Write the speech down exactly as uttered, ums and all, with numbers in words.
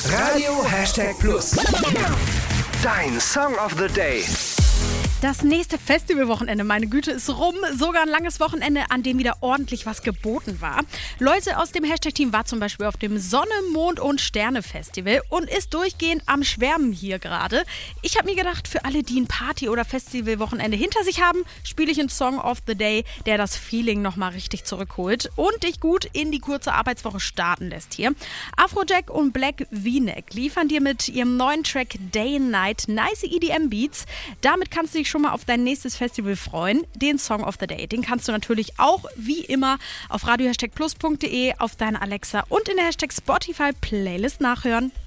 Radio Hashtag Plus. Dein Song of the Day. Das nächste Festivalwochenende, meine Güte, ist rum. Sogar ein langes Wochenende, an dem wieder ordentlich was geboten war. Leute aus dem Hashtag-Team war zum Beispiel auf dem Sonne, Mond und Sterne-Festival und ist durchgehend am Schwärmen hier gerade. Ich habe mir gedacht, für alle, die ein Party- oder Festivalwochenende hinter sich haben, spiele ich einen Song of the Day, der das Feeling nochmal richtig zurückholt und dich gut in die kurze Arbeitswoche starten lässt hier. Afrojack und Black V-Neck liefern dir mit ihrem neuen Track Day and Night nice E D M-Beats. Damit kannst du dich schon mal auf dein nächstes Festival freuen. Den Song of the Day, den kannst du natürlich auch wie immer auf radio hashtag plus punkt de, auf deiner Alexa und in der Hashtag Spotify Playlist nachhören.